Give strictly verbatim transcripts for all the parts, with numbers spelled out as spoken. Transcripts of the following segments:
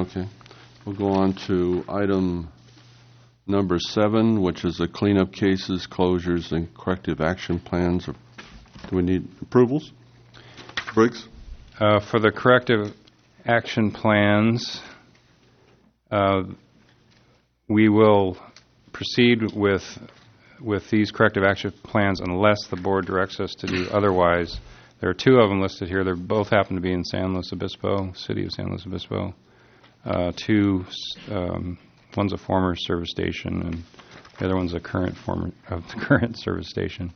Okay. We'll go on to item number seven, which is the cleanup cases, closures, and corrective action plans. Do we need approvals? Briggs? Uh, for the corrective action plans, uh, we will proceed with with these corrective action plans unless the board directs us to do otherwise. There are two of them listed here. They both happen to be in San Luis Obispo, city of San Luis Obispo. Uh, two, um, one's a former service station, and the other one's a current former of uh, the current service station.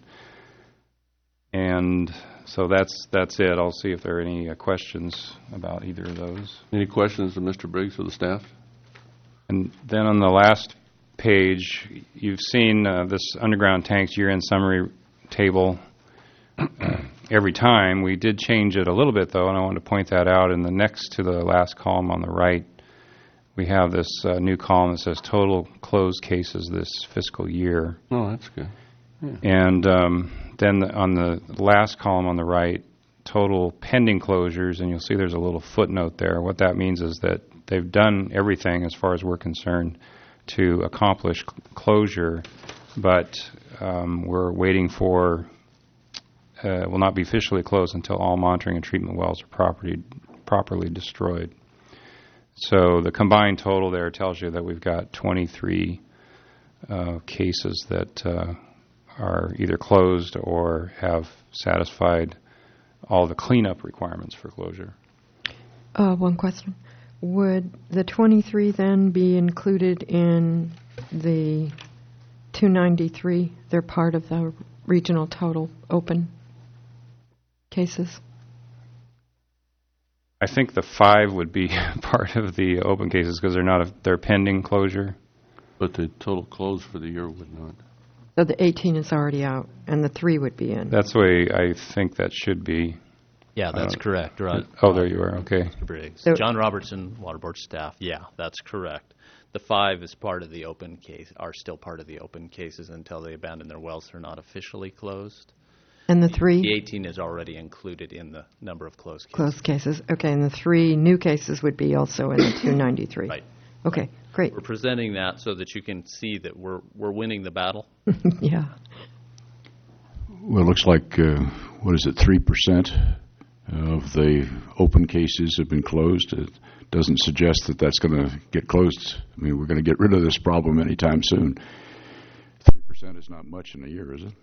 And so that's that's it. I'll see if there are any uh, questions about either of those. Any questions of Mister Briggs or the staff? And then on the last page, you've seen uh, this underground tanks year-end summary table uh, every time. We did change it a little bit, though, and I wanted to point that out. In the next to the last column on the right, we have this uh, new column that says total closed cases this fiscal year. Oh, that's good. Yeah. And um, then the, on the last column on the right, total pending closures, and you'll see there's a little footnote there. What that means is that they've done everything, as far as we're concerned, to accomplish cl- closure, but um, we're waiting for, uh, will not be officially closed until all monitoring and treatment wells are properly, properly destroyed. So the combined total there tells you that we've got twenty-three uh, cases that uh, are either closed or have satisfied all the cleanup requirements for closure. Uh, one question. Would the twenty-three then be included in the two ninety-three? They're part of the regional total open cases? I think the five would be part of the open cases because they're not a, they're pending closure. But the total close for the year would not. So the eighteen is already out, and the three would be in. That's the way I think that should be. Yeah, that's correct. Right. Oh, there you are. Okay. Mister Briggs. So- John Robertson, Water Board staff. Yeah, that's correct. The five is part of the open case, are still part of the open cases until they abandon their wells. They're not officially closed. And the three? The eighteen is already included in the number of closed cases. Closed cases. Okay, and the three new cases would be also in the two ninety-three. Right. Okay, great. We're presenting that so that you can see that we're we're winning the battle. Yeah. Well, it looks like, uh, what is it, three percent of the open cases have been closed. It doesn't suggest that that's going to get closed. I mean, we're going to get rid of this problem anytime soon. three percent is not much in a year, is it?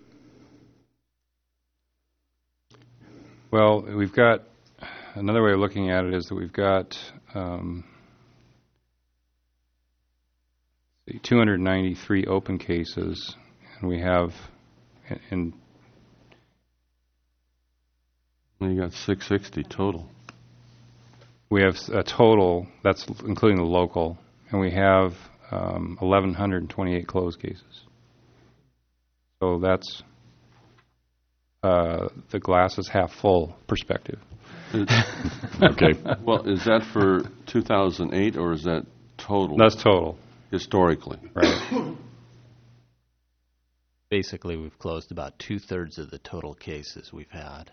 Well, we've got another way of looking at it is that we've got um, two hundred ninety-three open cases, and we have in. Well, you got six sixty total. We have a total, that's including the local, and we have um, one thousand one hundred twenty-eight closed cases. So that's uh, the glass is half full perspective. Okay. Well, is that for two thousand eight or is that total? That's total. Historically. Right. Basically, we've closed about two-thirds of the total cases we've had.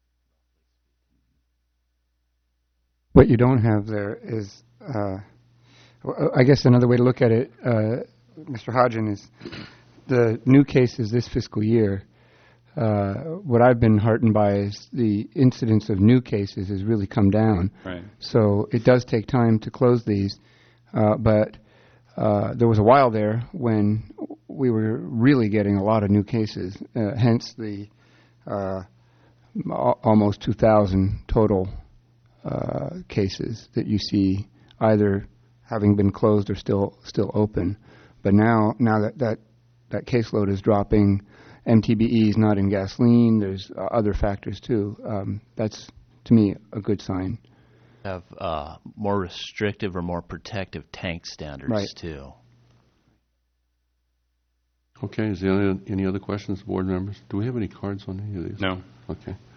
What you don't have there is, uh, I guess another way to look at it, uh, Mister Hodgen, is the new cases this fiscal year. Uh, what I've been heartened by is the incidence of new cases has really come down. Right. So it does take time to close these, uh, but uh, there was a while there when we were really getting a lot of new cases, uh, hence the uh, al- almost two thousand total Uh, cases that you see either having been closed or still still open. But now now that that, that caseload is dropping, M T B E is not in gasoline, there's uh, other factors too. Um, that's, to me, a good sign. Have uh, more restrictive or more protective tank standards, Right. too. Okay, is there any, any other questions, board members? Do we have any cards on any of these? No. Okay.